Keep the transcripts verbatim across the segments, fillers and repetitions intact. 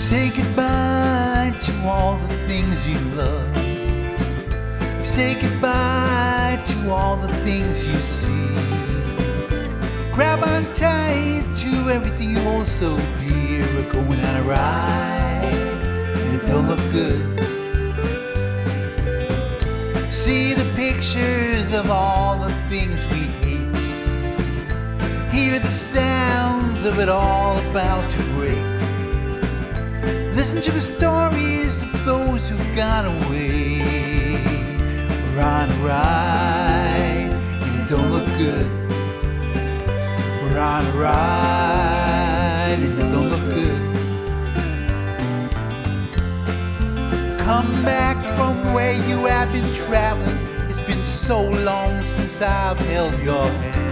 Say goodbye to all the things you love. Say goodbye to all the things you see. Grab on tight to everything you hold so dear. We're going on a ride and it don't look good. See the pictures of all the things we hate. Hear the sounds of it all about to break. Listen to the stories of those who've gone away. We're on a ride and it don't look good. We're on a ride and it don't look good. Come back from where you have been traveling. It's been so long since I've held your hand.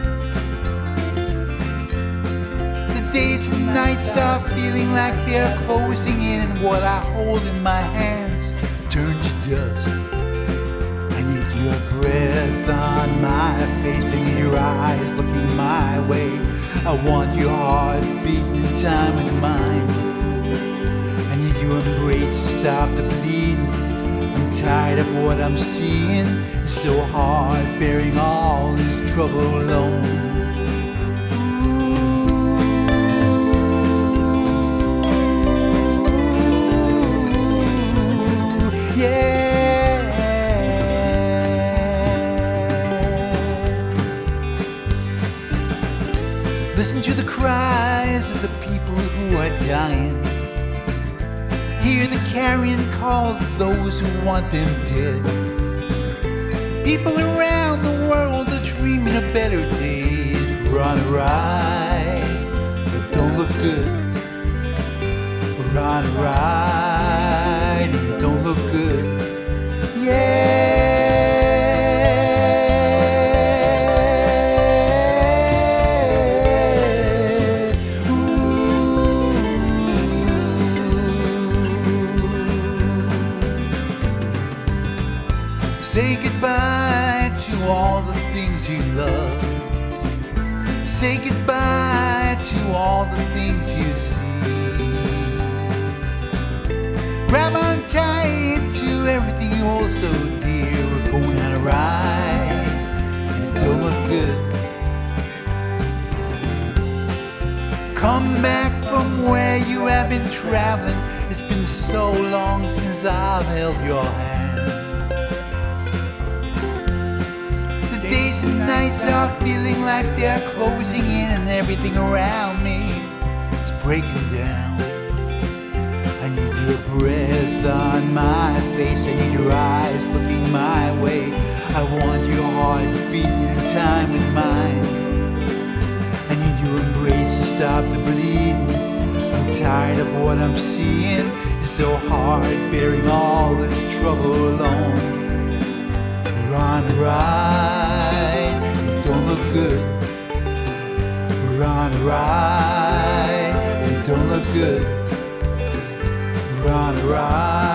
Days and nights are feeling like they're closing in, and what I hold in my hands turn to dust. I need your breath on my face, I need your eyes looking my way. I want your heart beating in time with mine. I need your embrace to stop the bleeding. I'm tired of what I'm seeing. It's so hard bearing all this trouble alone. Listen to the cries of the people who are dying. Hear the carrion calls of those who want them dead. People around the world are dreaming of better days. We're on a ride that don't look good. We're on a ride and it don't look good. Yeah. Say goodbye to all the things you love. Say goodbye to all the things you see. Grab on tight to everything you hold so dear. We're going on a ride and it don't look good. Come back from where you have been traveling. It's been so long since I've held your hand. Days and nights are feeling like they're closing in, and everything around me is breaking down. I need your breath on my face, I need your eyes looking my way. I want your heart beating in time with mine. I need your embrace to stop the bleeding. I'm tired of what I'm seeing. It's so hard bearing all this trouble alone. We're on a ride, it don't look good. We're on a ride, it don't look good. We're on a ride.